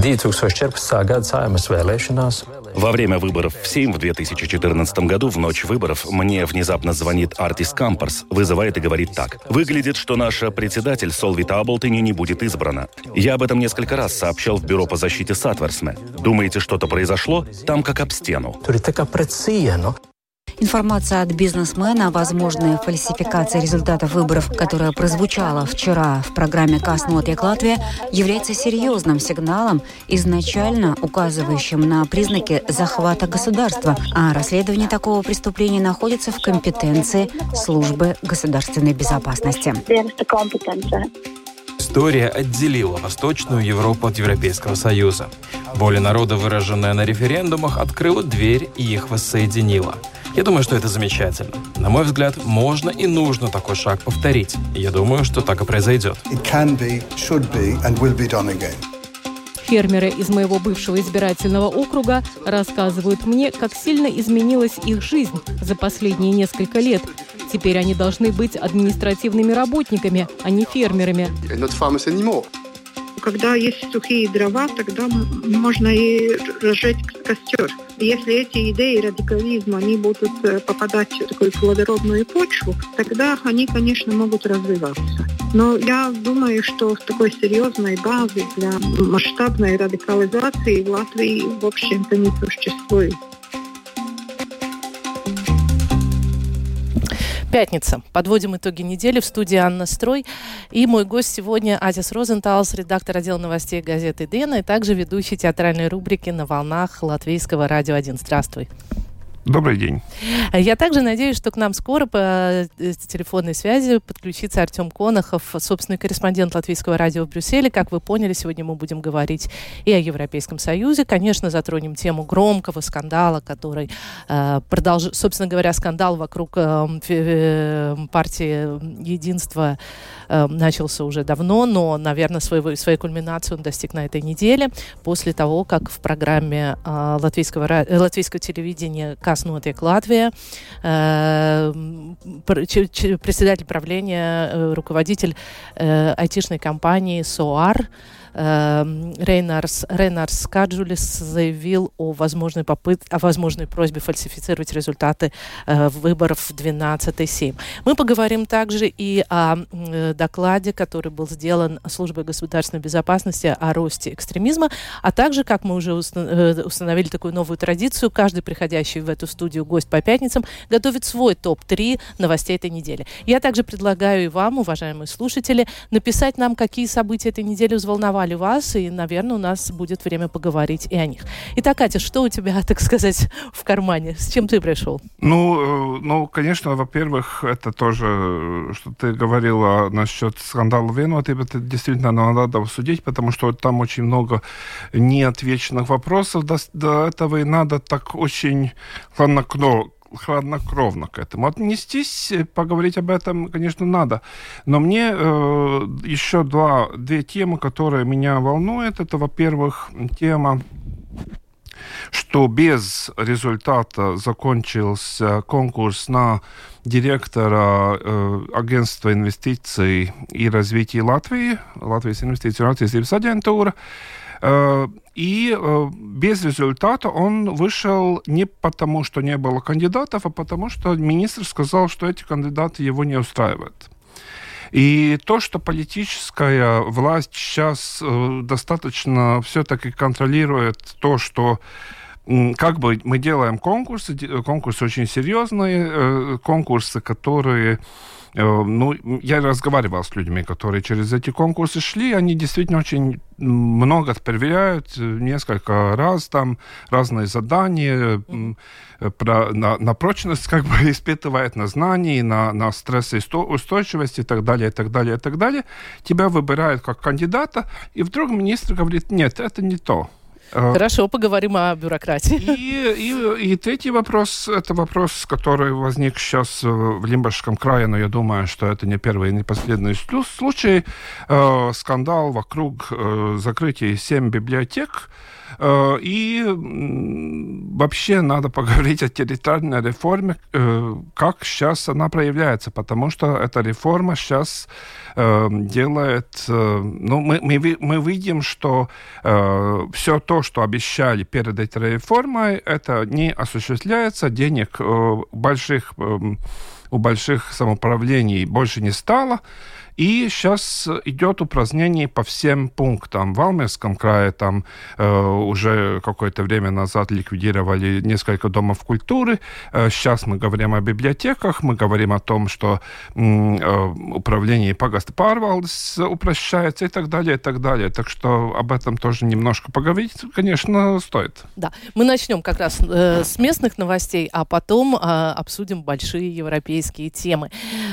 Во время выборов в Сейм в 2014 году, в ночь выборов, мне внезапно звонит Артис Кампарс, вызывает и говорит так. Выглядит, что наша председатель Солвита Аблтини не будет избрана. Я об этом несколько раз сообщал в Бюро по защите Сатверсме. Думаете, что-то произошло? Там как об стену. Информация от бизнесмена о возможной фальсификации результатов выборов, которая прозвучала вчера в программе «КАС Нотиек Латвия», является серьезным сигналом, изначально указывающим на признаки захвата государства, а расследование такого преступления находится в компетенции Службы государственной безопасности. История отделила Восточную Европу от Европейского Союза. Воля народа, выраженная на референдумах, открыла дверь и их воссоединила. Я думаю, что это замечательно. На мой взгляд, можно и нужно такой шаг повторить. И я думаю, что так и произойдет. Фермеры из моего бывшего избирательного округа рассказывают мне, как сильно изменилась их жизнь за последние несколько лет. Теперь они должны быть административными работниками, а не фермерами. Когда есть сухие дрова, тогда можно и разжечь костер. Если эти идеи радикализма они будут попадать в такую плодородную почву, тогда они, конечно, могут развиваться. Но я думаю, что такой серьезной базы для масштабной радикализации в Латвии, в общем-то, не существует. Пятница. Подводим итоги недели. В студии Анна Строй. И мой гость сегодня Азис Розенталс, редактор отдела новостей газеты «Дена» и также ведущий театральной рубрики «На волнах» Латвийского радио 1. Здравствуй. Добрый день. Я также надеюсь, что к нам скоро по телефонной связи подключится Артем Конохов, собственный корреспондент Латвийского радио в Брюсселе. Как вы поняли, сегодня мы будем говорить и о Европейском Союзе. Конечно, затронем тему громкого скандала, который, собственно говоря, скандал вокруг партии «Единство» начался уже давно, но, наверное, своей кульминации он достиг на этой неделе, после того, как в программе латвийского телевидения «КАС Нотиек Латвия» председатель правления, руководитель айтишной компании «СОАР» Рейнарс Каджулис заявил о возможной просьбе фальсифицировать результаты выборов в 12-й Сейм. Мы поговорим также и о докладе, который был сделан Службой государственной безопасности о росте экстремизма, а также, как мы уже установили такую новую традицию, каждый приходящий в эту студию гость по пятницам готовит свой топ-3 новостей этой недели. Я также предлагаю и вам, уважаемые слушатели, написать нам, какие события этой недели взволновали вас, и, наверное, у нас будет время поговорить и о них. Итак, Катя, что у тебя, так сказать, в кармане? С чем ты пришел? Ну, конечно, во-первых, это тоже, что ты говорила насчет скандала Венуатиба, это действительно надо обсудить, потому что там очень много неотвеченных вопросов до этого, и надо так очень хладнокровно к этому отнестись, поговорить об этом, конечно, надо. Но мне еще две темы, которые меня волнуют. Это, во-первых, тема, что без результата закончился конкурс на директора агентства инвестиций и развития Латвии, Латвijas Investīciju un attīstības aģentūra. И без результата он вышел не потому, что не было кандидатов, а потому, что министр сказал, что эти кандидаты его не устраивают. И то, что политическая власть сейчас достаточно все-таки контролирует то, что как бы мы делаем конкурсы очень серьезные, конкурсы, которые... я разговаривал с людьми, которые через эти конкурсы шли, они действительно очень много проверяют, несколько раз там разные задания, на прочность как бы испытывают, на знания, на стрессоустойчивость и так далее, и так далее, и так далее. Тебя выбирают как кандидата, и вдруг министр говорит, нет, это не то. Хорошо, поговорим о бюрократии. И третий вопрос, это вопрос, который возник сейчас в Лимбашском крае, но я думаю, что это не первый и не последний случай. Скандал вокруг закрытия 7 библиотек И вообще надо поговорить о территориальной реформе, как сейчас она проявляется, потому что эта реформа сейчас делает... мы видим, что все то, что обещали перед этой реформой, это не осуществляется, денег у больших самоуправлений больше не стало. И сейчас идет упразднение по всем пунктам. В Валмирском крае там уже какое-то время назад ликвидировали несколько домов культуры. Сейчас мы говорим о библиотеках, мы говорим о том, что управление пагаста pārvaldes упрощается и так далее, и так далее. Так что об этом тоже немножко поговорить, конечно, стоит. Да, мы начнем как раз с местных новостей, а потом обсудим большие европейские темы.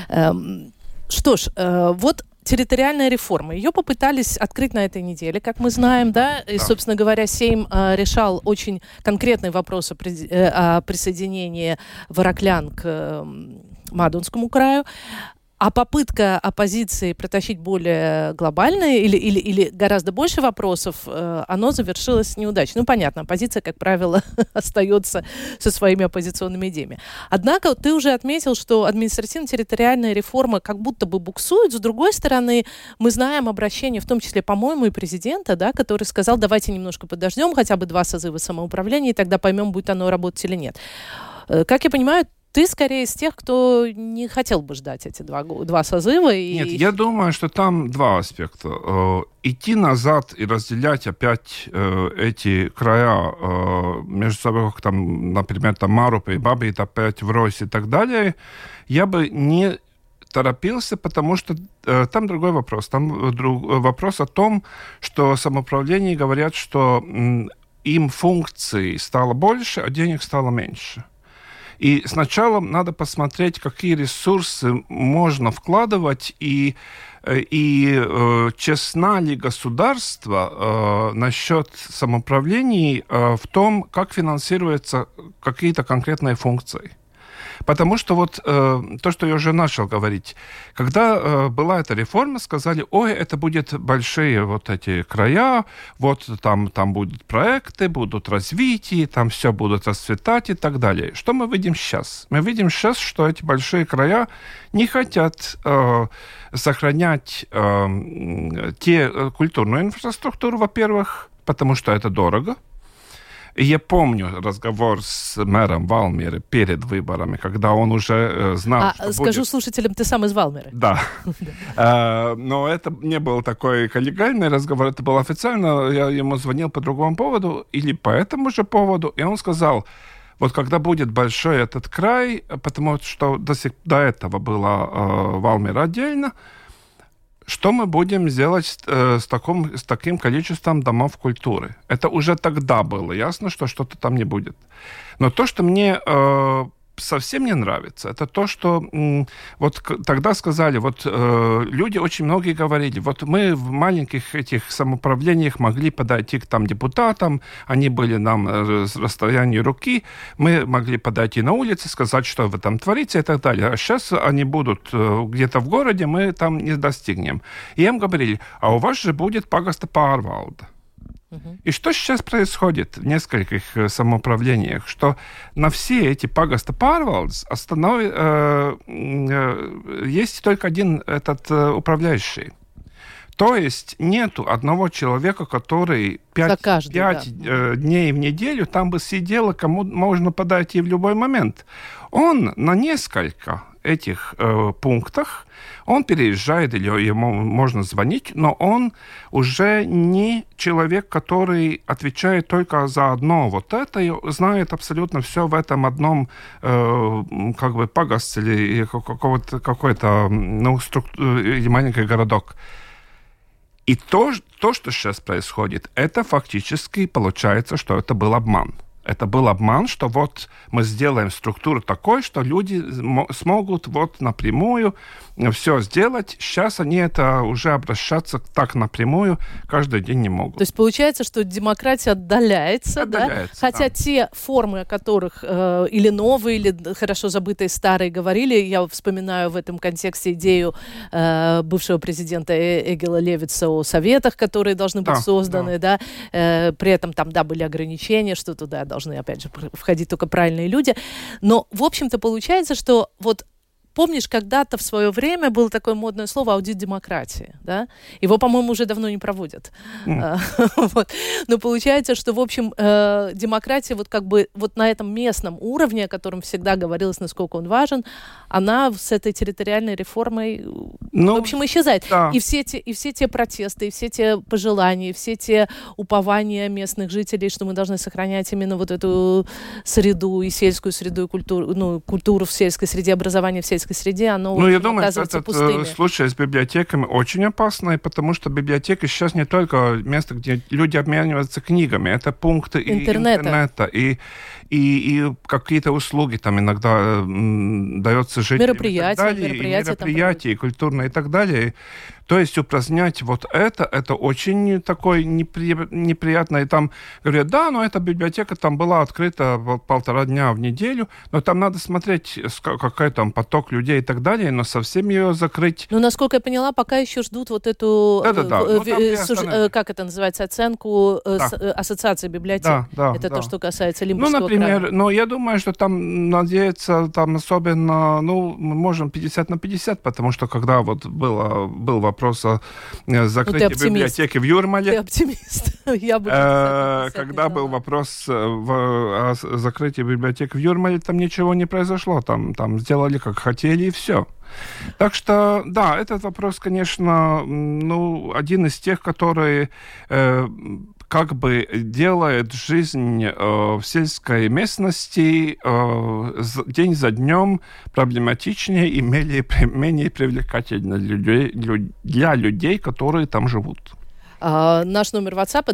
Что ж, вот территориальная реформа. Ее попытались открыть на этой неделе, как мы знаем, да? И, собственно говоря, Сейм решал очень конкретный вопрос о присоединении вороклян к Мадонскому краю. А попытка оппозиции протащить более глобальные или гораздо больше вопросов, оно завершилось неудачей. Ну, понятно, оппозиция, как правило, остается со своими оппозиционными идеями. Однако ты уже отметил, что административно-территориальная реформа как будто бы буксует. С другой стороны, мы знаем обращение, в том числе, по-моему, и президента, да, который сказал, давайте немножко подождем, хотя бы 2 созыва самоуправления, и тогда поймем, будет оно работать или нет. Как я понимаю, ты скорее из тех, кто не хотел бы ждать эти 2 созыва. Нет, я думаю, что там 2 аспекта. Идти назад и разделять опять эти края между собой, как там, например, там Марупа и Бабит опять врозь и так далее, я бы не торопился, потому что там другой вопрос. Там вопрос о том, что самоуправление говорят, что им функций стало больше, а денег стало меньше. И сначала надо посмотреть, какие ресурсы можно вкладывать, и честно ли государство насчет самоуправлений в том, как финансируются какие-то конкретные функции. Потому что вот то, что я уже начал говорить, когда была эта реформа, сказали, ой, это будут большие вот эти края, вот там будут проекты, будут развитие, там все будут расцветать и так далее. Что мы видим сейчас? Мы видим сейчас, что эти большие края не хотят сохранять культурную инфраструктуру, во-первых, потому что это дорого. И я помню разговор с мэром Валмиры перед выборами, когда он уже знал, что скажу будет... слушателям, ты сам из Валмиры. Да. Но это не был такой коллегиальный разговор, это было официально. Я ему звонил по другому поводу или по этому же поводу, и он сказал, вот когда будет большой этот край, потому что до этого была Валмира отдельно, что мы будем делать с таким количеством домов культуры? Это уже тогда было ясно, что что-то там не будет. Но то, что мне совсем не нравится, это то, что вот тогда сказали, вот люди очень многие говорили, вот мы в маленьких этих самоуправлениях могли подойти к там депутатам, они были нам с расстояния руки, мы могли подойти на улице, сказать, что вы там творите и так далее. А сейчас они будут где-то в городе, мы там не достигнем. И им говорили, а у вас же будет пагаста pārvalde. И что сейчас происходит в нескольких самоуправлениях? Что на все эти пагаста pārvaldes есть только один этот управляющий. То есть нету одного человека, который 5 дней в неделю там бы сидел, и кому можно подойти в любой момент. Он на несколько этих пунктах, он переезжает, или ему можно звонить, но он уже не человек, который отвечает только за одно вот это, и знает абсолютно все в этом одном как бы пагасте или какой-то или маленький городок. И то, что сейчас происходит, это фактически получается, что это был обман. Это был обман, что вот мы сделаем структуру такой, что люди смогут вот напрямую все сделать. Сейчас они это уже обращаться так напрямую каждый день не могут. То есть получается, что демократия отдаляется, да? Хотя те формы, о которых или новые, или хорошо забытые старые говорили, я вспоминаю в этом контексте идею бывшего президента Эгила Левитса о советах, которые должны быть созданы, да. При этом там, были ограничения, что туда должны, опять же, входить только правильные люди. Но, в общем-то, получается, что вот помнишь, когда-то в свое время было такое модное слово «аудит демократии», да? Его, по-моему, уже давно не проводят. Но получается, что, в общем, демократия вот как бы вот на этом местном уровне, о котором всегда говорилось, насколько он важен, она с этой территориальной реформой, в общем, исчезает. Да. И все те протесты, и все те пожелания, и все те упования местных жителей, что мы должны сохранять именно вот эту среду, и сельскую среду, и культуру в сельской среде, образование в сельской среде, оно я думаю, оказывается этот пустыми. Случай с библиотеками очень опасный, потому что библиотека сейчас не только место, где люди обмениваются книгами, это пункты интернета и какие-то услуги там иногда дается жителям. Мероприятия культурные и так далее. То есть упразднять вот это очень такой неприятно. И там говорят, но эта библиотека там была открыта 1,5 дня в неделю, но там надо смотреть, какой там поток людей и так далее, но совсем ее закрыть. Насколько я поняла, пока еще ждут вот эту, как это называется, оценку Ассоциации библиотек. Это то, что касается Лимбургского края. Например, я думаю, что там надеяться, там особенно, мы можем 50/50, потому что когда вот был вопрос о закрытии библиотеки в Юрмале. Ты оптимист. Я бы когда был вопрос о закрытии библиотеки в Юрмале, там ничего не произошло. Там сделали, как хотели, и все. Так что, этот вопрос, конечно, один из тех, которые как бы делает жизнь в сельской местности день за днем проблематичнее и менее привлекательно для людей, которые там живут. Наш номер WhatsApp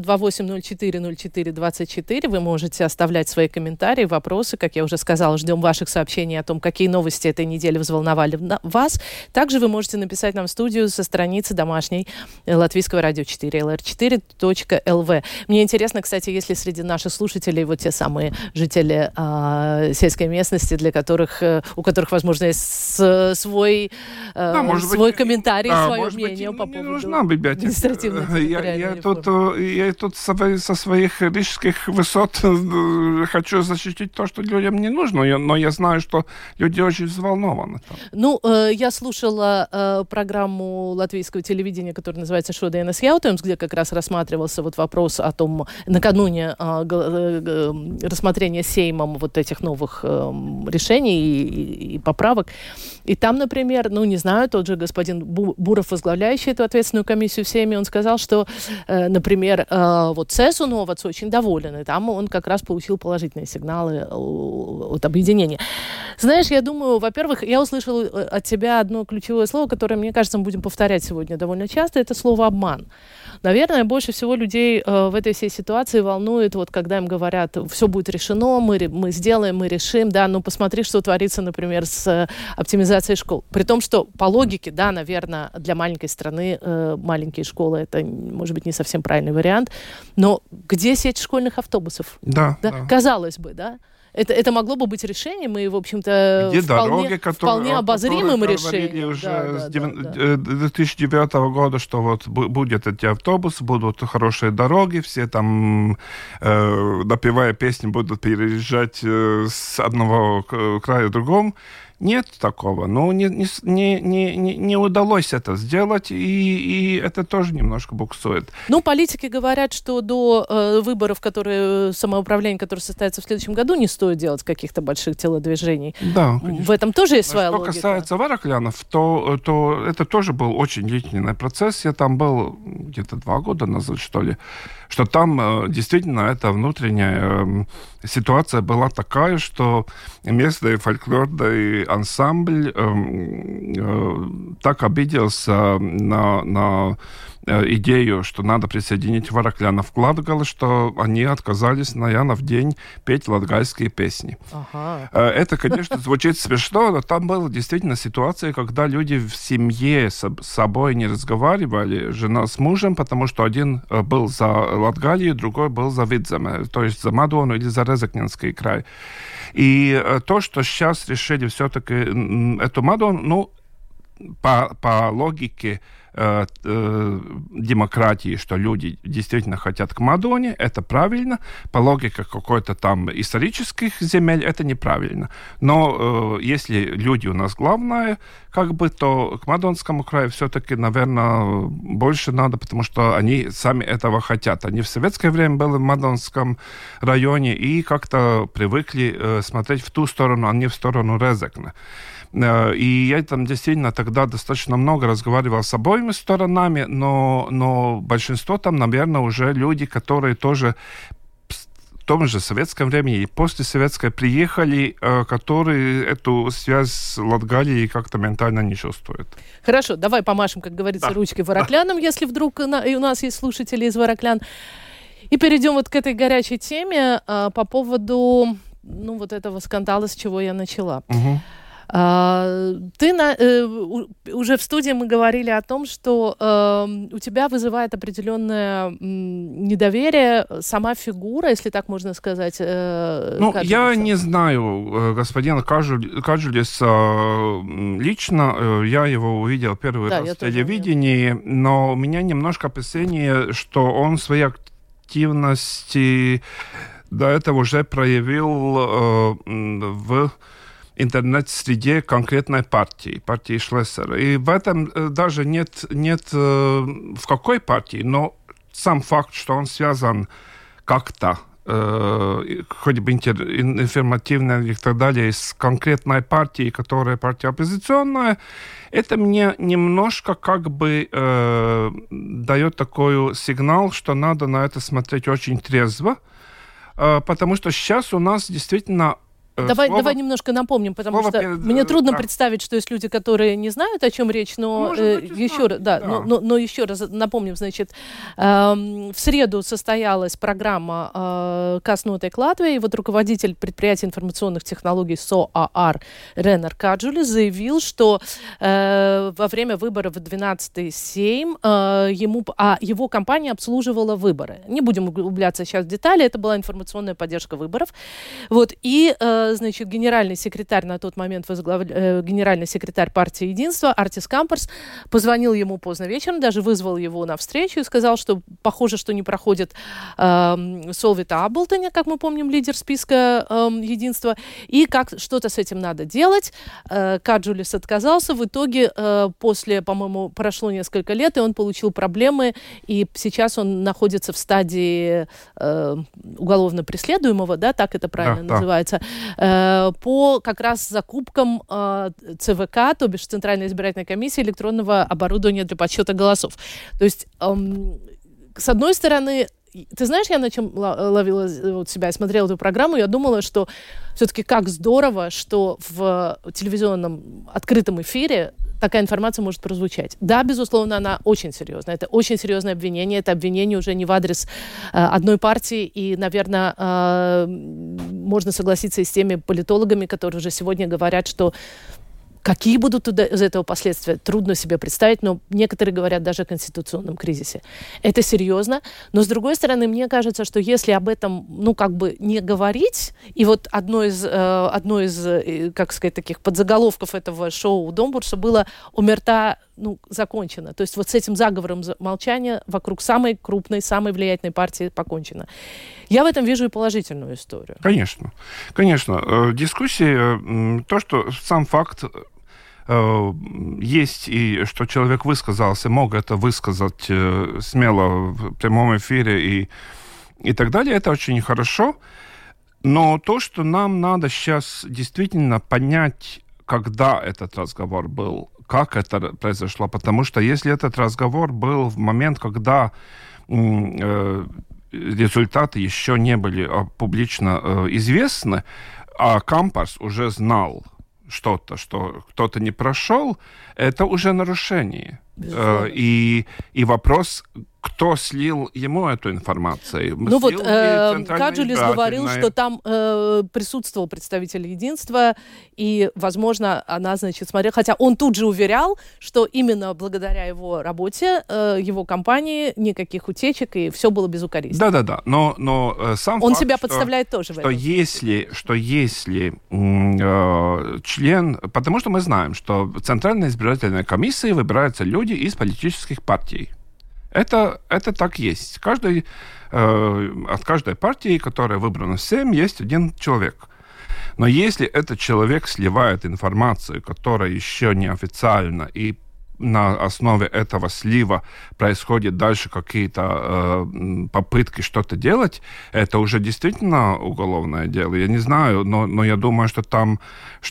28040424. Вы можете оставлять свои комментарии, вопросы. Как я уже сказала, ждем ваших сообщений о том, какие новости этой недели взволновали вас. Также вы можете написать нам в студию со страницы домашней Латвийского радио 4, lr4.lv. Мне интересно, кстати, если среди наших слушателей вот те самые жители сельской местности, у которых, возможно, есть свой комментарий, свое мнение по поводу административной Я тут со своих рижских высот хочу защитить то, что людям не нужно, но я знаю, что люди очень взволнованы. Я слушала программу латвийского телевидения, которая называется «Šodienas jautājums», где как раз рассматривался вот вопрос о том, накануне рассмотрения Сеймом вот этих новых решений и поправок. И там, например, не знаю, тот же господин Буров, возглавляющий эту ответственную комиссию в Сейме, он сказал, что, например, вот ЦЕСУ Новац очень доволен, и там он как раз получил положительные сигналы от объединения. Знаешь, я думаю, во-первых, я услышала от тебя одно ключевое слово, которое, мне кажется, мы будем повторять сегодня довольно часто, это слово «обман». Наверное, больше всего людей в этой всей ситуации волнует, вот когда им говорят, все будет решено, мы сделаем, мы решим, но посмотри, что творится, например, с оптимизацией школ. При том, что по логике, наверное, для маленькой страны маленькие школы — это, может быть, не совсем правильный вариант, но где сеть школьных автобусов? Да. Казалось бы, Это могло бы быть решением и, в общем-то, вполне обозримым решением. Уже с 2009 года, что вот будут эти автобусы, будут хорошие дороги, все там, напевая песни, будут переезжать с одного края в другом. Нет такого. Не удалось это сделать, и это тоже немножко буксует. Политики говорят, что до выборов, самоуправления, которые состоятся в следующем году, не стоит делать каких-то больших телодвижений. Да, конечно. В этом тоже есть своя логика. Что касается Вараклянов, то это тоже был очень длительный процесс. Я там был где-то 2 года назад, что ли, что там действительно эта внутренняя ситуация была такая, что местный фольклорный ансамбль так обиделся на идею, что надо присоединить вараклянов к Латгале, что они отказались на Янов день петь латгальские песни. Ага. Это, конечно, звучит смешно, но там была действительно ситуация, когда люди в семье с собой не разговаривали, жена с мужем, потому что один был за Латгалию, другой был за Видземе, то есть за Мадону или за Резекненский край. И то, что сейчас решили все-таки эту Мадону, по логике демократии, что люди действительно хотят к Мадоне, это правильно. По логике какой-то там исторических земель это неправильно. Но если люди у нас главное, то к Мадонскому краю все-таки, наверное, больше надо, потому что они сами этого хотят. Они в советское время были в Мадонском районе и как-то привыкли смотреть в ту сторону, а не в сторону Резекне. И я там действительно тогда достаточно много разговаривал с обоими сторонами, но большинство там, наверное, уже люди, которые тоже в том же советском времени и после советского приехали, которые эту связь с Латгалией как-то ментально не чувствуют. Хорошо, давай помашем, как говорится, ручкой вараклянам, если вдруг и у нас есть слушатели из Вараклян. И перейдем вот к этой горячей теме по поводу вот этого скандала, с чего я начала. Угу. Уже в студии мы говорили о том, что у тебя вызывает определенное недоверие сама фигура, если так можно сказать. Я не знаю господина Кажулиса лично. Я его увидел первый раз в телевидении, но у меня немножко опасение, что он свои активности до этого уже проявил в интернет-среде конкретной партии Шлессера. И в этом даже нет в какой партии, но сам факт, что он связан как-то, хоть бы информативно и так далее, с конкретной партией, которая партия оппозиционная, это мне немножко дает такой сигнал, что надо на это смотреть очень трезво, потому что сейчас у нас действительно... Давай немножко напомним, потому что мне трудно представить, что есть люди, которые не знают, о чем речь, но еще раз напомним, значит, в среду состоялась программа «Каснотек Латвии», и вот руководитель предприятия информационных технологий СОАР Ренар Каджулис заявил, что во время выборов в 12-й Сейм его компания обслуживала выборы. Не будем углубляться сейчас в детали, это была информационная поддержка выборов. Вот, и значит, генеральный секретарь на тот момент генеральный секретарь партии «Единство» Артис Кампарс позвонил ему поздно вечером, даже вызвал его на встречу и сказал, что похоже, что не проходит Солвита Аблтоня, как мы помним, лидер списка «Единства», и как что-то с этим надо делать. Каджулис отказался. В итоге после, по-моему, прошло несколько лет, и он получил проблемы, и сейчас он находится в стадии уголовно преследуемого, да, так это правильно называется, по как раз закупкам ЦВК, то бишь Центральной избирательной комиссии, электронного оборудования для подсчета голосов. То есть, с одной стороны, ты знаешь, я на чем ловила себя, смотрела эту программу, я думала, что все-таки как здорово, что в телевизионном открытом эфире такая информация может прозвучать. Да, безусловно, она очень серьезная. Это очень серьезное обвинение. Это обвинение уже не в адрес одной партии. И, наверное, можно согласиться и с теми политологами, которые уже сегодня говорят, что какие будут из этого последствия, трудно себе представить, но некоторые говорят даже о конституционном кризисе. Это серьезно, но, с другой стороны, мне кажется, что если об этом, не говорить, и вот одно из как сказать, таких подзаголовков этого шоу Домбурса было «Омерта закончено». То есть вот с этим заговором молчания вокруг самой крупной, самой влиятельной партии покончено. Я в этом вижу и положительную историю. Конечно. Дискуссии, то, что сам факт есть, и что человек высказался, мог это высказать смело в прямом эфире и так далее, это очень хорошо. Но то, что нам надо сейчас действительно понять, когда этот разговор был, как это произошло, потому что если этот разговор был в момент, когда результаты еще не были публично известны, а Кампарс уже знал что-то, что кто-то не прошел, это уже нарушение. И вопрос, кто слил ему эту информацию? Ну вот, Каджулис говорил, что там присутствовал представитель Единства, и, возможно, она, значит, смотрела, хотя он тут же уверял, что именно благодаря его работе, его компании, никаких утечек, и все было безукоризненно. Да-да-да, но сам он факт, себя подставляет тоже в этом. Что если член... Потому что мы знаем, что в Центральной избирательной комиссии выбираются люди из политических партий. Это так есть. От каждой партии, которая выбрана всем, есть один человек. Но если этот человек сливает информацию, которая еще не официальна, и на основе этого слива происходят дальше какие-то попытки что-то делать, это уже действительно уголовное дело. Я не знаю, но я думаю, что там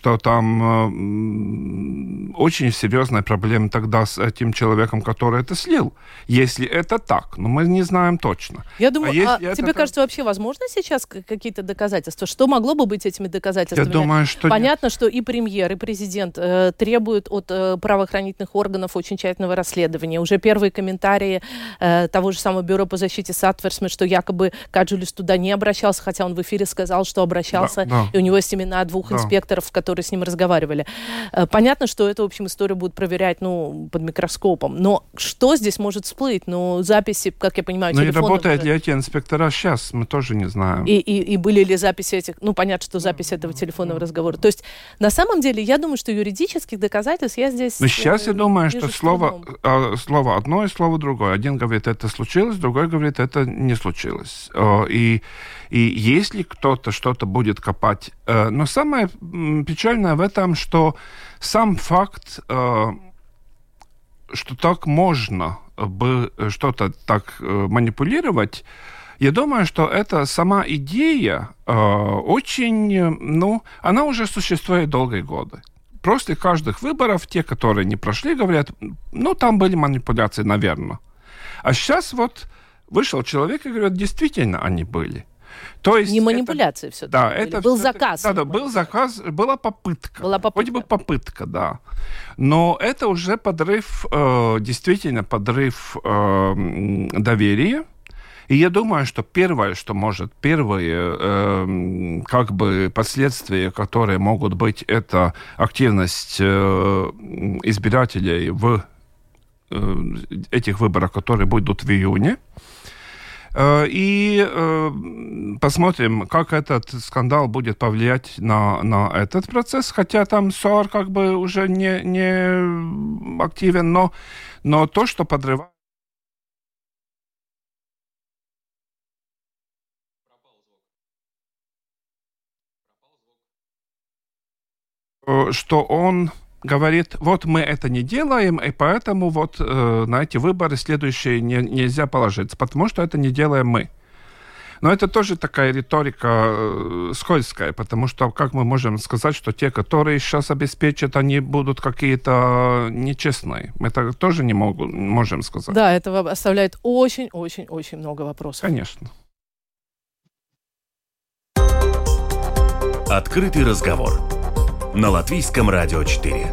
очень серьезная проблема тогда с этим человеком, который это слил. Если это так, но мы не знаем точно. Я думаю, тебе кажется, вообще возможно сейчас какие-то доказательства? Что могло бы быть этими доказательствами? Я думаю, что понятно, нет. что и премьер, и президент требуют от правоохранительных органов очень тщательного расследования. Уже первые комментарии того же самого Бюро по защите Сатверсме, что якобы Каджулис туда не обращался, хотя он в эфире сказал, что обращался, и у него есть имена двух инспекторов, которые с ним разговаривали. Понятно, что эту, в общем, историю будут проверять, под микроскопом. Но что здесь может всплыть? Записи, как я понимаю, телефонов... Ну и работают ли эти инспектора сейчас? Мы тоже не знаем. И были ли записи этих... понятно, что запись этого телефонного разговора. То есть, на самом деле, я думаю, что юридических доказательств я здесь... Но сейчас я думаю, что слово одно и слово другое. Один говорит, это случилось, другой говорит, это не случилось. И если кто-то что-то будет копать... Но самое печальное в этом, что сам факт, что так можно что-то так манипулировать, я думаю, что эта сама идея очень... она уже существует долгие годы. После каждых выборов те, которые не прошли, говорят, там были манипуляции, наверное. А сейчас вышел человек и говорит, действительно они были. То есть не манипуляции все-таки. Да, это был заказ. Да, был заказ, была попытка. Вроде бы попытка, да. Но это уже действительно подрыв доверия. И я думаю, что первые последствия, которые могут быть, это активность избирателей в этих выборах, которые будут в июне. И посмотрим, как этот скандал будет повлиять на этот процесс. Хотя там СОАР уже не активен, но то, что подрывает... что он говорит, мы это не делаем, и поэтому на эти выборы следующие нельзя положиться, потому что это не делаем мы. Но это тоже такая риторика скользкая, потому что как мы можем сказать, что те, которые сейчас обеспечат, они будут какие-то нечестные? Мы это тоже не можем сказать. Да, это оставляет очень-очень-очень много вопросов. Конечно. Открытый разговор на Латвийском радио 4.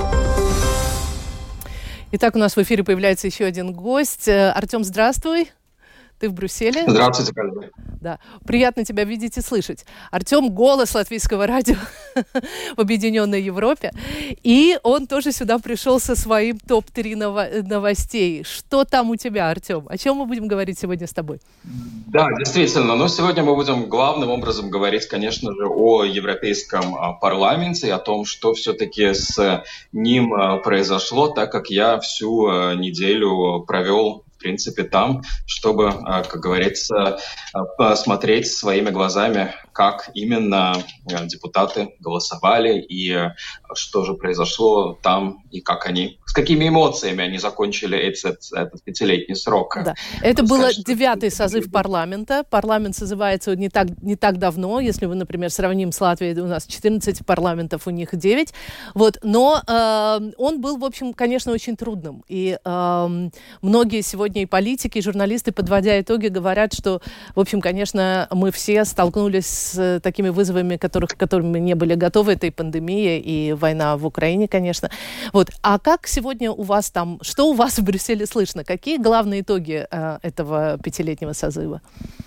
Итак, у нас в эфире появляется еще один гость. Артем, здравствуй. Ты в Брюсселе? Здравствуйте, коллеги. Да. Приятно тебя видеть и слышать. Артем — голос латвийского радио в Объединенной Европе. И он тоже сюда пришел со своим топ-3 новостей. Что там у тебя, Артем? О чем мы будем говорить сегодня с тобой? Да, действительно. Сегодня мы будем главным образом говорить, конечно же, о Европейском парламенте и о том, что все-таки с ним произошло, так как я всю неделю провел в принципе, там, чтобы, как говорится, посмотреть своими глазами, как именно депутаты голосовали и что же произошло там, и с какими эмоциями они закончили этот 5-летний срок. Да. Это был 9-й созыв парламента. Парламент созывается не так давно. Если мы, например, сравним с Латвией, у нас 14 парламентов, у них 9. Но он был, в общем, конечно, очень трудным. И многие сегодня сегодня и политики, и журналисты, подводя итоги, говорят, что, в общем, конечно, мы все столкнулись с такими вызовами, к которым мы не были готовы. Это и пандемия, и война в Украине, конечно. Вот. А как сегодня у вас там, что у вас в Брюсселе слышно? Какие главные итоги этого 5-летнего созыва?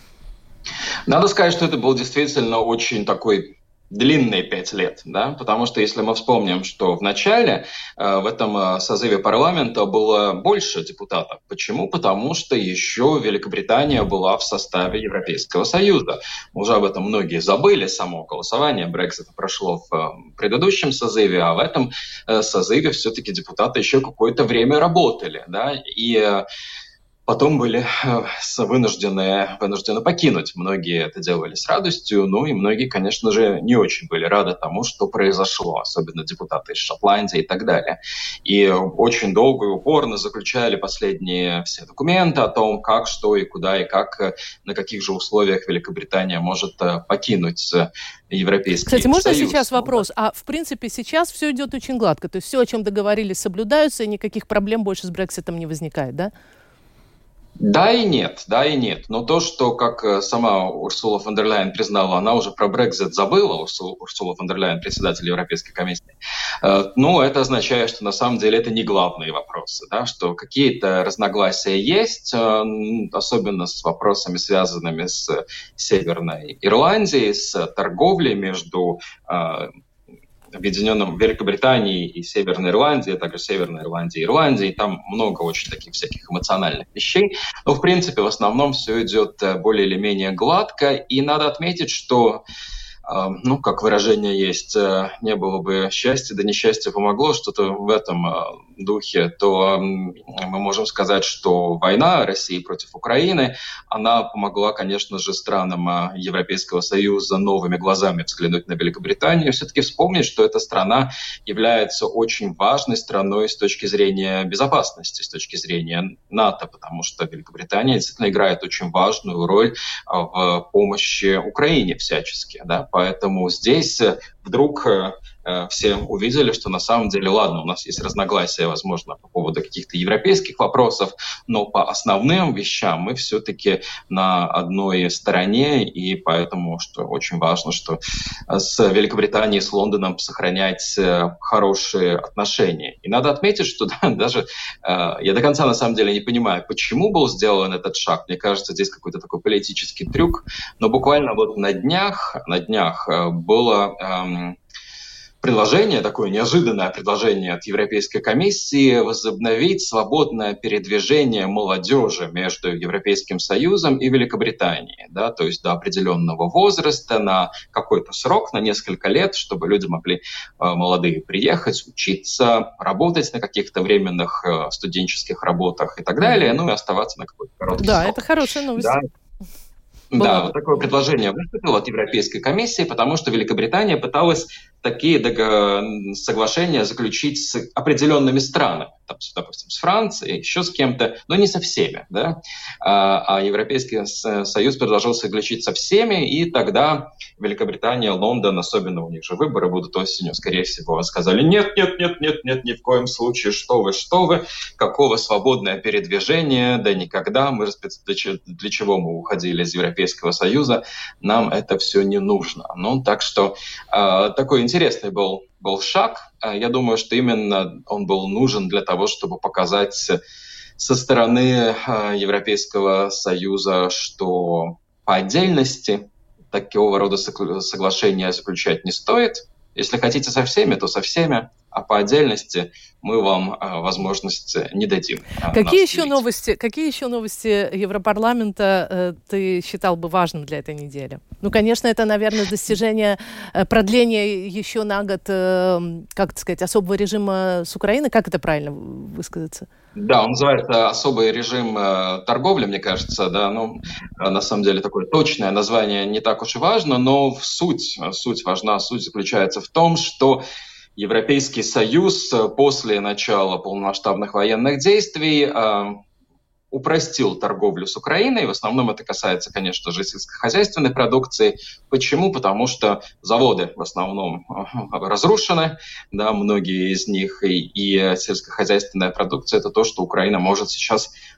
Надо сказать, что это был действительно очень такой длинные 5 лет, да, потому что если мы вспомним, что в начале в этом созыве парламента было больше депутатов. Почему? Потому что еще Великобритания была в составе Европейского Союза. Уже об этом многие забыли, само голосование Брексита прошло в предыдущем созыве, а в этом созыве все-таки депутаты еще какое-то время работали, да, и потом были вынуждены покинуть. Многие это делали с радостью, ну и многие, конечно же, не очень были рады тому, что произошло, особенно депутаты из Шотландии и так далее. И очень долго и упорно заключали последние все документы о том, как, что и куда, и как, на каких же условиях Великобритания может покинуть Европейский Союз. Кстати, можно сейчас вопрос? А в принципе сейчас все идет очень гладко, то есть все, о чем договорились, соблюдаются, и никаких проблем больше с Брекситом не возникает, да? Да и нет. Но то, что, как сама Урсула фон дер Ляйен признала, она уже про Брексит забыла, Урсула фон дер Ляйен, председатель Европейской комиссии, ну, это означает, что на самом деле это не главные вопросы, да, что какие-то разногласия есть, особенно с вопросами, связанными с Северной Ирландией, с торговлей между Объединенном Великобритании и Северной Ирландии, а также Северной Ирландии и Ирландии. Там много очень таких всяких эмоциональных вещей. Но, в принципе, в основном все идет более или менее гладко. И надо отметить, что, ну, как выражение есть, не было бы счастья, да несчастье помогло, что-то в этом духе, то мы можем сказать, что война России против Украины, она помогла, конечно же, странам Европейского Союза новыми глазами взглянуть на Великобританию, все-таки вспомнить, что эта страна является очень важной страной с точки зрения безопасности, с точки зрения НАТО, потому что Великобритания действительно играет очень важную роль в помощи Украине всячески, да? Поэтому здесь вдруг все увидели, что на самом деле, ладно, у нас есть разногласия, возможно, по поводу каких-то европейских вопросов, но по основным вещам мы все-таки на одной стороне, и поэтому, что очень важно, что с Великобританией, с Лондоном сохранять хорошие отношения. И надо отметить, что даже я до конца на самом деле не понимаю, почему был сделан этот шаг. Мне кажется, здесь какой-то такой политический трюк, но буквально вот на днях было предложение, такое неожиданное предложение от Европейской комиссии возобновить свободное передвижение молодежи между Европейским Союзом и Великобританией, да, то есть до определенного возраста, на какой-то срок, на несколько лет, чтобы люди могли молодые приехать, учиться, работать на каких-то временных студенческих работах и так далее, ну и оставаться на какой-то короткий срок. Да, это хорошая новость. Да, вот такое предложение выступило от Европейской комиссии, потому что Великобритания пыталась такие соглашения заключить с определенными странами, допустим, с Францией, еще с кем-то, но не со всеми, да? А Европейский Союз предложил заключить со всеми, и тогда Великобритания, Лондон, особенно у них же выборы будут осенью, скорее всего, сказали: нет, ни в коем случае, что вы, какого свободное передвижение, да никогда, для чего мы уходили из Европейского Союза, нам это все не нужно. Ну, так что такой интересный был шаг. Я думаю, что именно он был нужен для того, чтобы показать со стороны Европейского Союза, что по отдельности такого рода соглашения заключать не стоит. Если хотите со всеми, то со всеми, а по отдельности мы вам возможность не дадим. Какие еще новости Европарламента ты считал бы важным для этой недели? Ну, конечно, это, наверное, достижение продления еще на год, как это сказать, особого режима с Украиной. Как это правильно высказаться? Да, он называется особый режим торговли, мне кажется, да, ну, на самом деле такое точное название не так уж и важно, но суть важна, суть заключается в том, что Европейский Союз после начала полномасштабных военных действий упростил торговлю с Украиной. В основном это касается, конечно же, сельскохозяйственной продукции. Почему? Потому что заводы в основном разрушены, да, многие из них, и сельскохозяйственная продукция — это то, что Украина может сейчас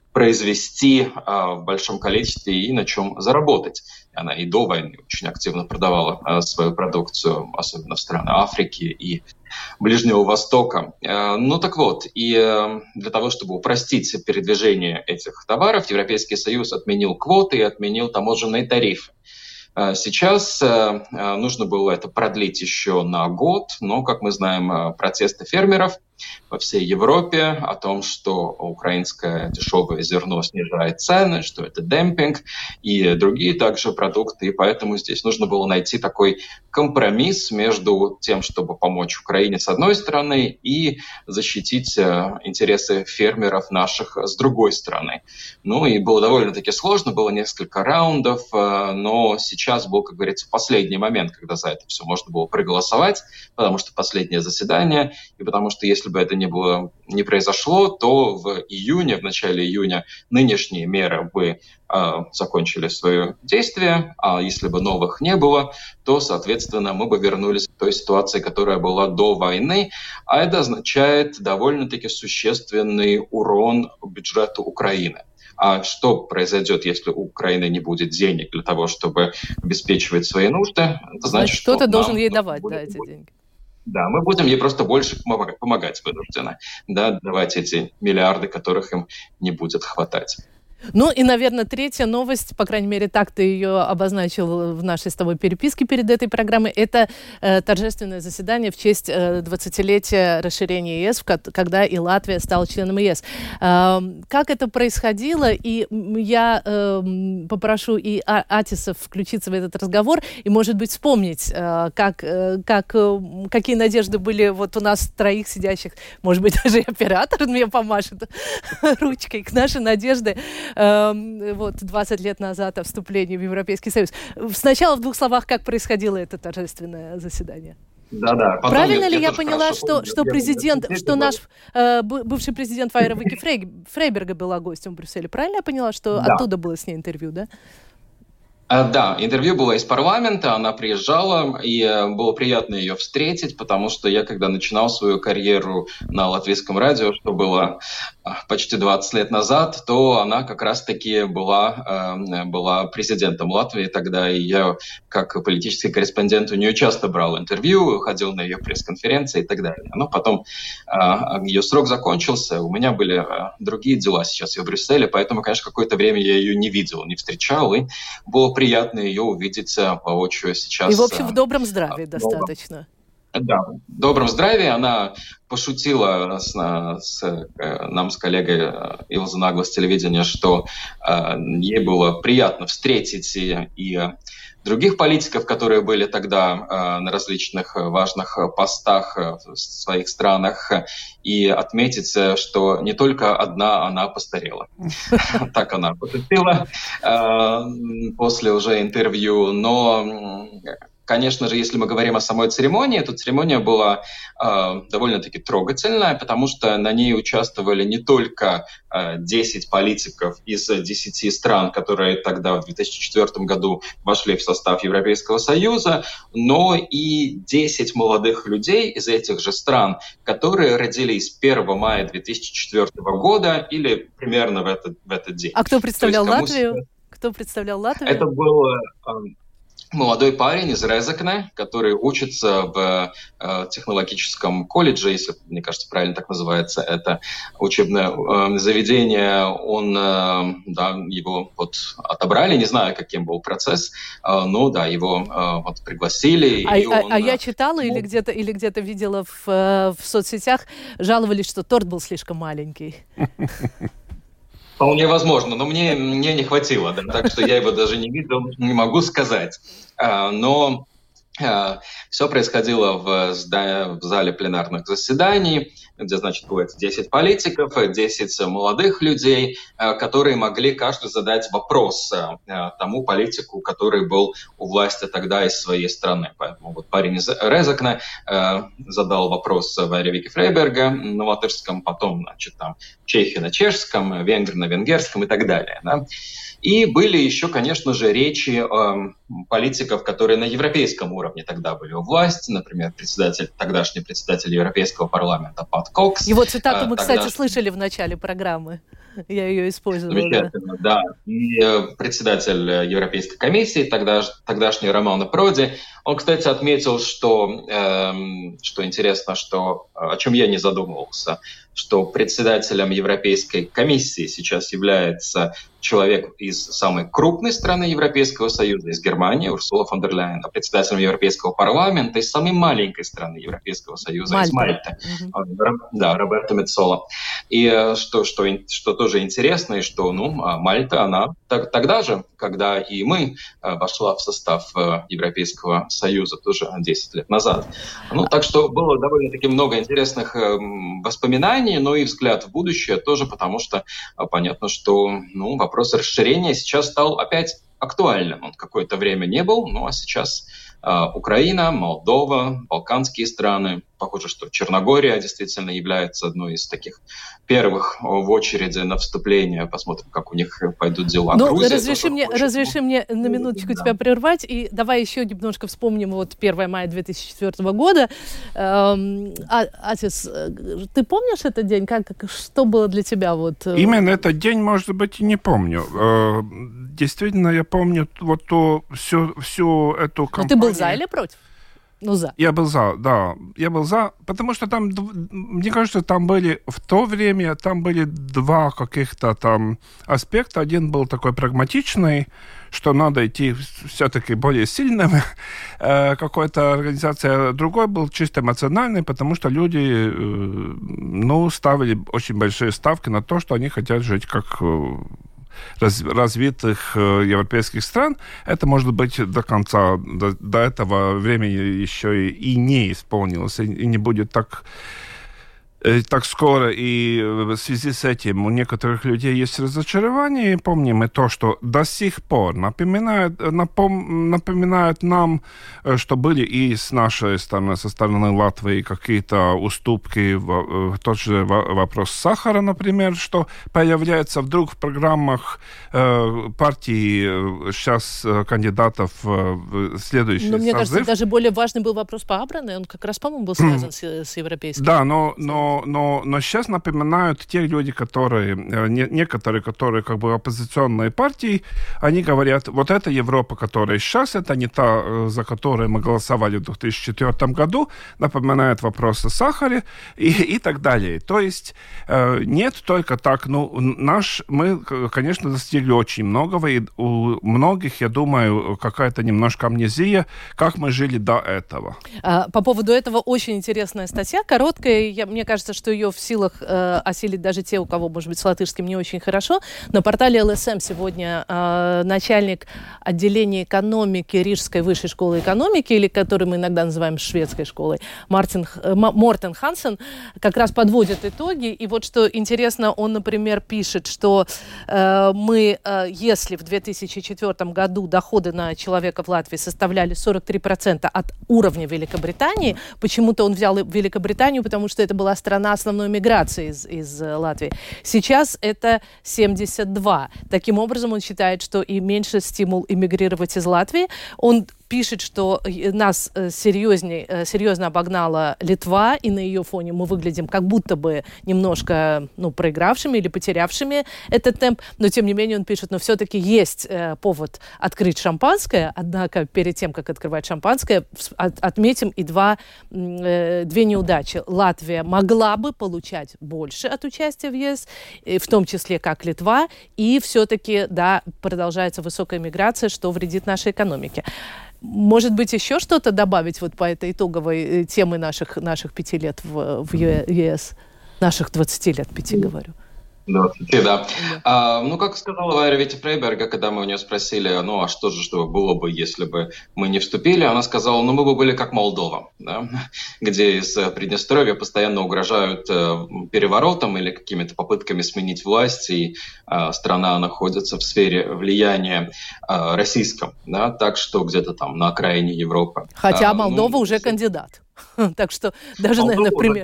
произвести в большом количестве и на чем заработать. Она и до войны очень активно продавала свою продукцию, особенно в страны Африки и Ближнего Востока. Ну так вот, и для того, чтобы упростить передвижение этих товаров, Европейский Союз отменил квоты и отменил таможенные тарифы. Сейчас нужно было это продлить еще на год, но, как мы знаем, протесты фермеров по всей Европе о том, что украинское дешевое зерно снижает цены, что это демпинг и другие также продукты. И поэтому здесь нужно было найти такой компромисс между тем, чтобы помочь Украине с одной стороны и защитить интересы фермеров наших с другой стороны. Ну и было довольно-таки сложно, было несколько раундов, но сейчас был, как говорится, последний момент, когда за это все можно было проголосовать, потому что последнее заседание, и потому что если бы это не произошло, то в начале июня нынешние меры бы закончили свое действие, а если бы новых не было, то, соответственно, мы бы вернулись к той ситуации, которая была до войны, а это означает довольно-таки существенный урон бюджету Украины. А что произойдет, если у Украины не будет денег для того, чтобы обеспечивать свои нужды? Это значит, кто-то должен ей давать эти деньги. Да, мы будем ей просто больше помогать вынуждены, да, давать эти миллиарды, которых им не будет хватать. Ну и, наверное, третья новость, по крайней мере, так ты ее обозначил в нашей с тобой переписке перед этой программой, это торжественное заседание в честь 20-летия расширения ЕС, когда и Латвия стала членом ЕС. Как это происходило? И я попрошу и Атиса включиться в этот разговор и, может быть, вспомнить, какие надежды были вот у нас троих сидящих, может быть, даже оператор мне помашет ручкой, к нашей надежде. 20 лет назад о вступлении в Европейский Союз. Сначала в двух словах, как происходило это торжественное заседание? Да. Правильно ли я поняла, что наш бывший президент Вайра Вики Фрейберга была гостем в Брюсселе? Правильно я поняла, что оттуда было с ней интервью, да? Да, интервью было из парламента, она приезжала, и было приятно ее встретить, потому что я, когда начинал свою карьеру на латвийском радио, что было почти 20 лет назад, то она как раз-таки была президентом Латвии тогда, и я, как политический корреспондент, у нее часто брал интервью, ходил на ее пресс-конференции и так далее. Но потом ее срок закончился, у меня были другие дела сейчас в Брюсселе, поэтому, конечно, какое-то время я ее не видел, не встречал, и было приятно ее увидеть воочию сейчас. И, в общем, в добром здравии достаточно. Да, в добром здравии. Она пошутила нам с коллегой Илзой Нагло с телевидения, что ей было приятно встретить и других политиков, которые были тогда на различных важных постах в своих странах, и отметить, что не только одна она постарела. Так она пошутила после уже интервью, но... Конечно же, если мы говорим о самой церемонии, то церемония была довольно-таки трогательная, потому что на ней участвовали не только 10 политиков из 10 стран, которые тогда в 2004 году вошли в состав Европейского Союза, но и 10 молодых людей из этих же стран, которые родились 1 мая 2004 года или примерно в этот день. А кто представлял Латвию? Кто представлял Латвию? Это был... молодой парень из Резекне, который учится в технологическом колледже, если, мне кажется, правильно так называется, это учебное заведение. Его отобрали, не знаю, каким был процесс, но его пригласили. Я читала или где-то видела в соцсетях, жаловались, что торт был слишком маленький. Вполне возможно, но мне не хватило, так что я его даже не видел, не могу сказать. Но все происходило в зале пленарных заседаний, где, значит, было 10 политиков, 10 молодых людей, которые могли каждый задать вопрос тому политику, который был у власти тогда из своей страны. Поэтому парень из Резекне задал вопрос Вайре Вики Фрейберга на латышском, потом, чехи на чешском, венгр на венгерском и так далее. Да? И были еще, конечно же, речи политиков, которые на европейском уровне тогда были у власти, например, тогдашний председатель Европейского парламента Пат Кокс. Его цитату мы, кстати, слышали в начале программы. Я ее использовала. Замечательно, да. И председатель Европейской комиссии, тогдашний Романо Проди, он, кстати, отметил, что интересно, о чем я не задумывался, что председателем Европейской комиссии сейчас является человек из самой крупной страны Европейского Союза, из Германии, Урсула фон дер Ляйен, а председателем Европейского парламента из самой маленькой страны Европейского Союза, из Мальты, да, Роберто Меццола. И что тоже интересно, и что Мальта, она тогда же, когда и мы вошла в состав Европейского Союза, тоже 10 лет назад. Так что было довольно-таки много интересных воспоминаний, но и взгляд в будущее тоже, потому что понятно, что вопрос расширения сейчас стал опять актуальным. Он какое-то время не был, а сейчас Украина, Молдова, Балканские страны. Похоже, что Черногория действительно является одной из таких первых в очереди на вступление. Посмотрим, как у них пойдут дела. Разреши мне на минуточку тебя прервать. И давай еще немножко вспомним 1 мая 2004 года. Отец, ты помнишь этот день? Что было для тебя? Именно этот день, может быть, и не помню. Действительно, я помню всю эту кампанию. Ты был за или против? За. Я был за, да. Я был за, потому что там, мне кажется, в то время были два каких-то там аспекта. Один был такой прагматичный, что надо идти все-таки более сильным какой-то организации. Другой был чисто эмоциональный, потому что люди, ставили очень большие ставки на то, что они хотят жить как развитых европейских стран. Это, может быть, до конца, до этого времени еще и не исполнилось, и не будет так скоро, и в связи с этим у некоторых людей есть разочарование. И помним и то, что до сих пор напоминают нам, что были и с нашей стороны, со стороны Латвии, какие-то уступки, тот же вопрос сахара, например, что появляется вдруг в программах партии сейчас кандидатов в следующий созыв. Мне кажется, даже более важный был вопрос по Абране, он как раз, по-моему, был связан с европейским. Да, но сейчас напоминают те люди, некоторые, которые как бы оппозиционные партии, они говорят, вот эта Европа, которая сейчас, это не та, за которую мы голосовали в 2004 году, напоминает вопрос о сахаре и так далее. То есть нет только так, мы, конечно, достигли очень многого, и у многих, я думаю, какая-то немножко амнезия, как мы жили до этого. По поводу этого очень интересная статья, короткая, мне кажется, что ее в силах осилить даже те, у кого, может быть, с латышским не очень хорошо. На портале ЛСМ сегодня начальник отделения экономики Рижской высшей школы экономики, или который мы иногда называем шведской школой, Мортен Хансен, как раз подводит итоги. И вот что интересно, он, например, пишет, что если в 2004 году доходы на человека в Латвии составляли 43% от уровня Великобритании, почему-то он взял Великобританию, потому что это была страна основной миграции из Латвии. Сейчас это 72. Таким образом, он считает, что и меньше стимул эмигрировать из Латвии. Он пишет, что нас серьезно обогнала Литва, и на ее фоне мы выглядим как будто бы немножко проигравшими или потерявшими этот темп. Но, тем не менее, он пишет, но все-таки есть повод открыть шампанское. Однако, перед тем, как открывать шампанское, отметим и две неудачи. Латвия могла бы получать больше от участия в ЕС, в том числе как Литва, и все-таки, да, продолжается высокая миграция, что вредит нашей экономике. Может быть, еще что-то добавить по этой итоговой теме наших 5 лет в ЕС? Наших 20 лет, 5, говорю. 20, да. Как сказала Варя Витте-Фрейберга, когда мы у нее спросили, а что было бы, если бы мы не вступили, она сказала, мы бы были как Молдова, да? Где из Приднестровья постоянно угрожают переворотом или какими-то попытками сменить власть, и страна находится в сфере влияния российском, да? Так что где-то там на окраине Европы. Хотя Молдова уже кандидат. Так что даже, наверное, пример...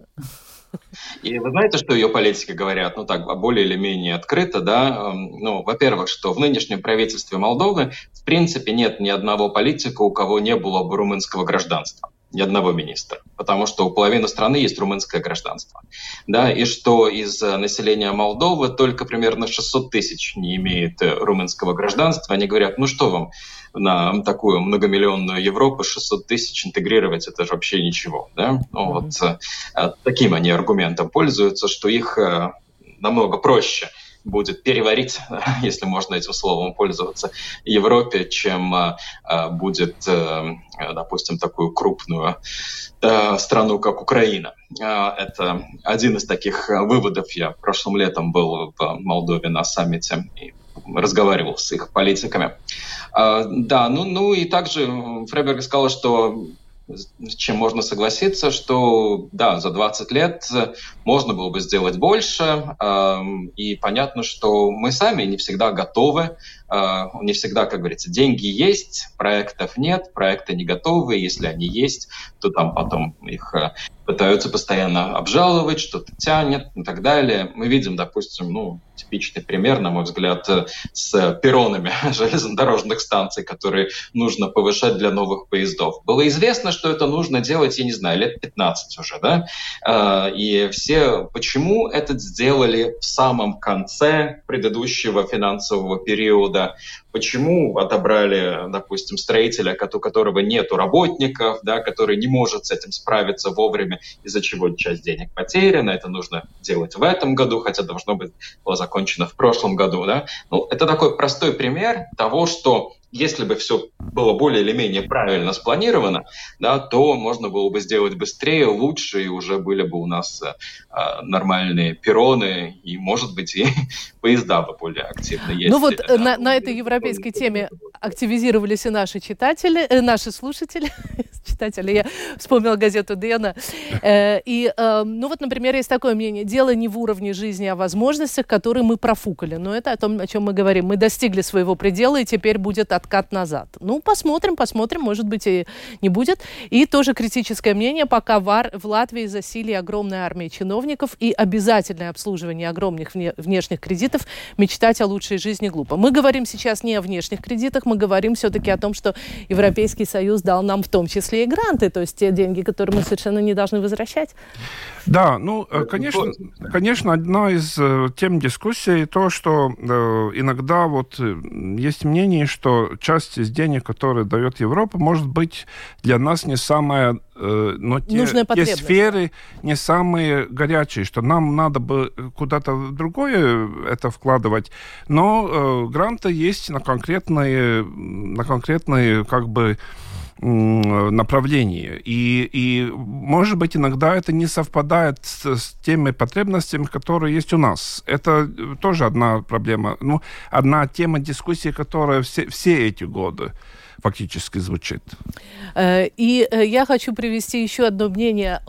И вы знаете, что ее политики говорят, более или менее открыто, да? Во-первых, что в нынешнем правительстве Молдовы в принципе нет ни одного политика, у кого не было бы румынского гражданства. ни одного министра, потому что у половины страны есть румынское гражданство. Да, и что из населения Молдовы только примерно 600 тысяч не имеет румынского гражданства. Они говорят, ну что вам на такую многомиллионную Европу 600 тысяч интегрировать, это же вообще ничего. Да? Ну, вот таким они аргументом пользуются, что их намного проще будет переварить, если можно этим словом пользоваться, Европе, чем будет, допустим, такую крупную страну, как Украина. Это один из таких выводов. Я прошлым летом был в Молдове на саммите и разговаривал с их политиками. Да, ну и также Фрейберг сказал, что с чем можно согласиться, что да, за 20 лет можно было бы сделать больше, и понятно, что мы сами не всегда готовы, не всегда, как говорится, деньги есть, проектов нет, проекты не готовы, если они есть, то там потом их пытаются постоянно обжаловать, что-то тянет и так далее. Мы видим, допустим, типичный пример, на мой взгляд, с перронами железнодорожных станций, которые нужно повышать для новых поездов. Было известно, что это нужно делать, я не знаю, лет 15 уже, да? И все почему это сделали в самом конце предыдущего финансового периода? Почему отобрали, допустим, строителя, у которого нету работников, да, который не может с этим справиться вовремя, из-за чего часть денег потеряна, это нужно делать в этом году, хотя должно быть было закончено в прошлом году. Да? Это такой простой пример того, что если бы все было более или менее правильно спланировано, да, то можно было бы сделать быстрее, лучше, и уже были бы у нас нормальные перроны, и, может быть, и поезда бы более активно ездили. Ну вот на этой европейской теме активизировались и наши читатели, наши слушатели, читатели, я вспомнила газету Дена. Например, есть такое мнение, дело не в уровне жизни, а в возможностях, которые мы профукали. Но это о том, о чем мы говорим. Мы достигли своего предела, и теперь будет откат назад. Посмотрим, может быть, и не будет. И тоже критическое мнение, пока в Латвии засилие огромная армия чиновников и обязательное обслуживание огромных внешних кредитов, мечтать о лучшей жизни глупо. Мы говорим сейчас не о внешних кредитах, мы говорим все-таки о том, что Европейский Союз дал нам в том числе и гранты, то есть те деньги, которые мы совершенно не должны возвращать. Да, конечно, одна из тем дискуссий то, что иногда есть мнение, что часть из денег, которые дает Европа, может быть для нас не самая, те сферы не самые горячие, что нам надо бы куда-то в другое это вкладывать, но гранты есть на конкретные направлении. И, может быть, иногда это не совпадает с теми потребностями, которые есть у нас. Это тоже одна проблема. Одна тема дискуссии, которая все эти годы фактически звучит. И я хочу привести еще одно мнение.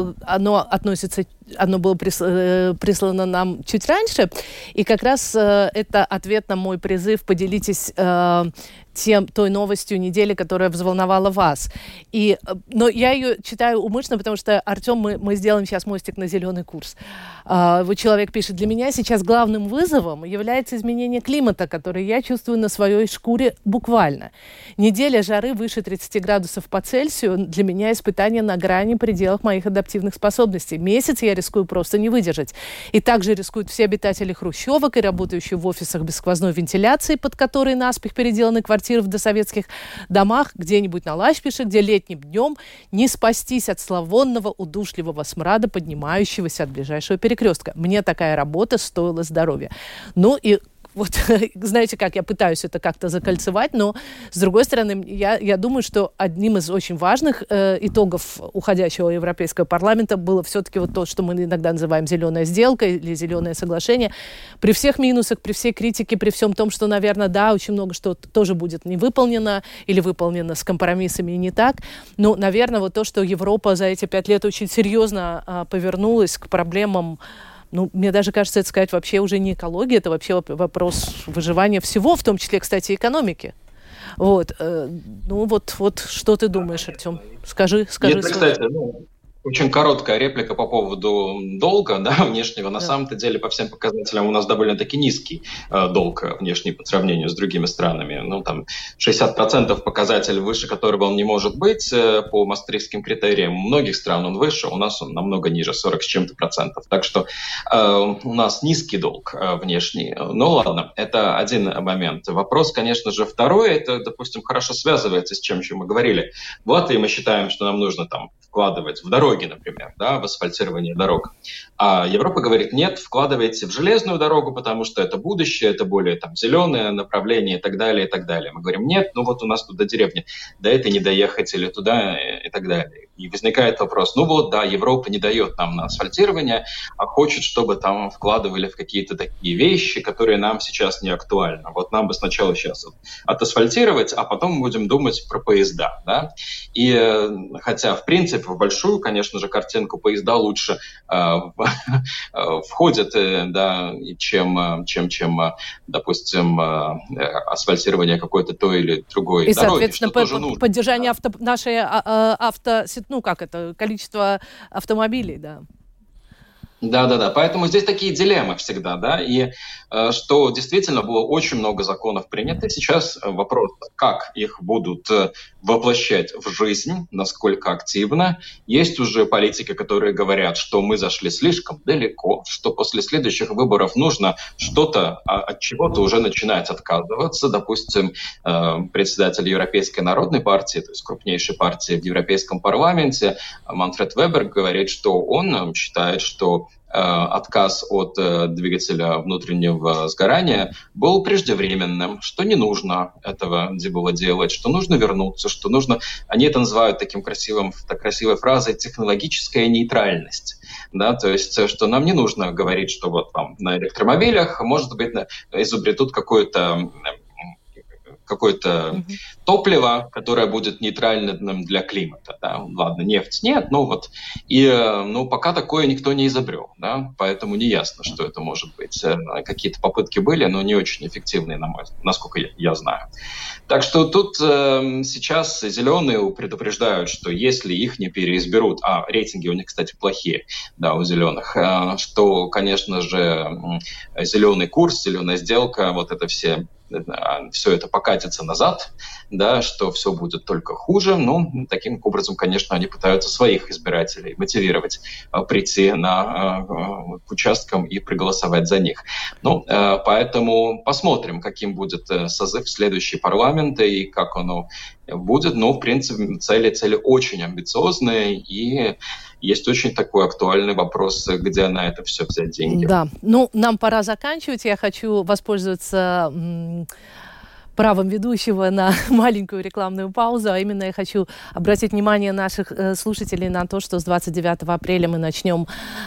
Оно было прислано нам чуть раньше. И как раз это ответ на мой призыв. Поделитесь той новостью недели, которая взволновала вас. Но я ее читаю умышленно, потому что, Артем, мы сделаем сейчас мостик на зеленый курс. Человек пишет, для меня сейчас главным вызовом является изменение климата, которое я чувствую на своей шкуре буквально. Неделя жары выше 30 градусов по Цельсию для меня испытание на грани пределов моих адаптивных способностей. Месяц я рискую просто не выдержать. И также рискуют все обитатели хрущевок и работающие в офисах без сквозной вентиляции, под которой наспех переделаны квартиры в досоветских домах, где-нибудь на Лачпише, где летним днем не спастись от зловонного, удушливого смрада, поднимающегося от ближайшего перекрестка. Мне такая работа стоила здоровья. Знаете как, я пытаюсь это как-то закольцевать, но, с другой стороны, я думаю, что одним из очень важных итогов уходящего Европейского парламента было все-таки то, что мы иногда называем зеленая сделка или зеленое соглашение. При всех минусах, при всей критике, при всем том, что, наверное, да, очень много что тоже будет не выполнено или выполнено с компромиссами и не так, но, наверное, то, что Европа за эти 5 лет очень серьезно повернулась к проблемам. Мне даже кажется, это сказать вообще уже не экология, это вообще вопрос выживания всего, в том числе, кстати, экономики. Что ты думаешь, Артем? Скажи. Если, кстати, Очень короткая реплика по поводу долга, да, внешнего. На самом-то деле, по всем показателям, у нас довольно-таки низкий долг внешний по сравнению с другими странами. Ну, там 60% показатель, выше которого он не может быть по мастрихтским критериям. У многих стран он выше, у нас он намного ниже, 40 с чем-то процентов. Так что у нас низкий долг внешний. Ну, ладно, это один момент. Вопрос, конечно же, второй, это, допустим, хорошо связывается с чем мы говорили. В Латвии мы считаем, что нам нужно там вкладывать в дороги, например, да, в асфальтирование дорог. А Европа говорит, нет, вкладывайте в железную дорогу, потому что это будущее, это более там зеленое направление и так далее, и так далее. Мы говорим, нет, ну вот у нас тут до деревни, до этой не доехать или туда и так далее. И возникает вопрос, ну вот, да, Европа не дает нам на асфальтирование, а хочет, чтобы там вкладывали в какие-то такие вещи, которые нам сейчас не актуальны. Вот нам бы сначала сейчас отасфальтировать, а потом будем думать про поезда, да. И хотя, в принципе, в большую, конечно же, картинку поезда лучше входят, да, чем, допустим, асфальтирование какой-то той или другой и, дороги. Соответственно, поддержание нашей количество автомобилей, да. Да. Поэтому здесь такие дилеммы всегда, да, и что действительно было очень много законов принято. Сейчас вопрос, как их будут воплощать в жизнь, насколько активно. Есть уже политики, которые говорят, что мы зашли слишком далеко, что после следующих выборов нужно что-то от чего-то уже начинать отказываться. Допустим, председатель Европейской народной партии, то есть крупнейшей партии в Европейском парламенте, Манфред Вебер, говорит, что он считает, что отказ от двигателя внутреннего сгорания был преждевременным, что не нужно этого было делать, что нужно вернуться, что нужно... Они это называют такой красивой фразой «технологическая нейтральность». Да, то есть, что нам не нужно говорить, что вот там на электромобилях, может быть, изобретут какое-то топливо, которое будет нейтральным для климата. Да? Ладно, нефть нет, но вот. И пока такое никто не изобрел. Да? Поэтому не ясно, что это может быть. Какие-то попытки были, но не очень эффективные, насколько я знаю. Так что тут сейчас зеленые предупреждают, что если их не переизберут, а рейтинги у них, кстати, плохие, да, у зеленых, что, конечно же, зеленый курс, зеленая сделка, вот это все это покатится назад, да, что все будет только хуже. Но таким образом, конечно, они пытаются своих избирателей мотивировать прийти к участкам и проголосовать за них. Поэтому посмотрим, каким будет созыв следующий парламента и как оно будет. Но, в принципе, цели очень амбициозные, и есть очень такой актуальный вопрос, где на это все взять деньги. Да, нам пора заканчивать. Я хочу воспользоваться правом ведущего на маленькую рекламную паузу, а именно я хочу обратить внимание наших слушателей на то, что с 29 апреля мы начнем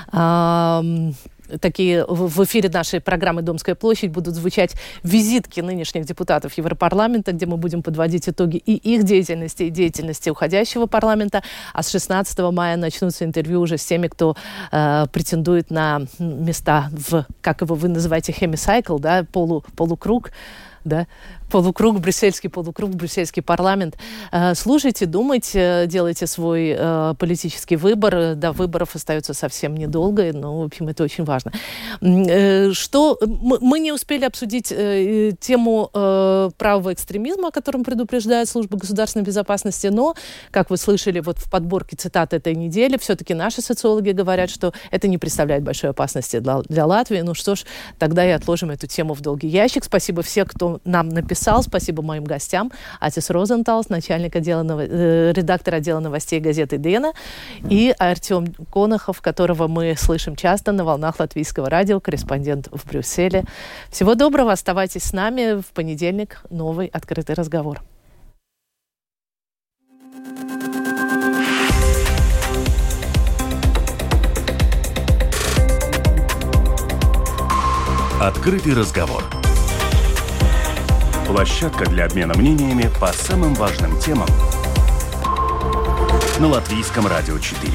такие в эфире нашей программы «Домская площадь» будут звучать визитки нынешних депутатов Европарламента, где мы будем подводить итоги и их деятельности, и деятельности уходящего парламента. А с 16 мая начнутся интервью уже с теми, кто претендует на места в, как его вы называете, hemicycle, да, полукруг, да, брюссельский парламент. Слушайте, думайте, делайте свой политический выбор. До выборов остается совсем недолго, но, в общем, это очень важно. Что мы не успели обсудить тему правого экстремизма, о котором предупреждает Служба государственной безопасности, но, как вы слышали вот в подборке цитат этой недели, все-таки наши социологи говорят, что это не представляет большой опасности для Латвии. Ну что ж, тогда и отложим эту тему в долгий ящик. Спасибо всем, кто нам написал. Спасибо моим гостям. Атис Розенталс, редактор отдела новостей газеты «Дена», и Артем Конохов, которого мы слышим часто на волнах Латвийского радио, корреспондент в Брюсселе. Всего доброго. Оставайтесь с нами. В понедельник новый открытый разговор. Открытый разговор. Площадка для обмена мнениями по самым важным темам на Латвийском радио 4.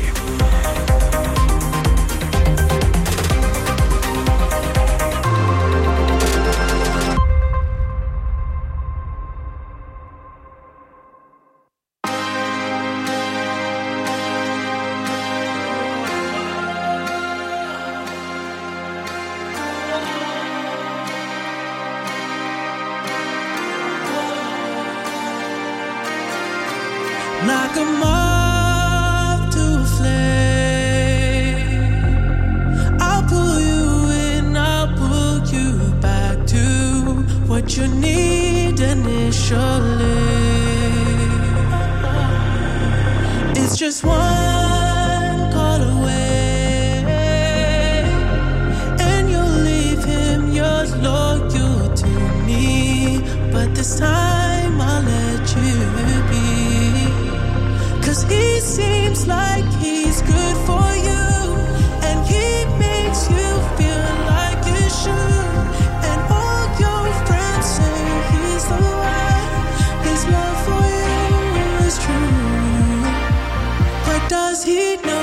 like a moth to a flame. I'll pull you in, I'll pull you back to what you need initially. It's just one call away, and you'll leave him, you're loyal to me. But this time I'll let you be, 'cause he seems like he's good for you, and he makes you feel like you should. And all your friends say he's the one, his love for you is true. But does he know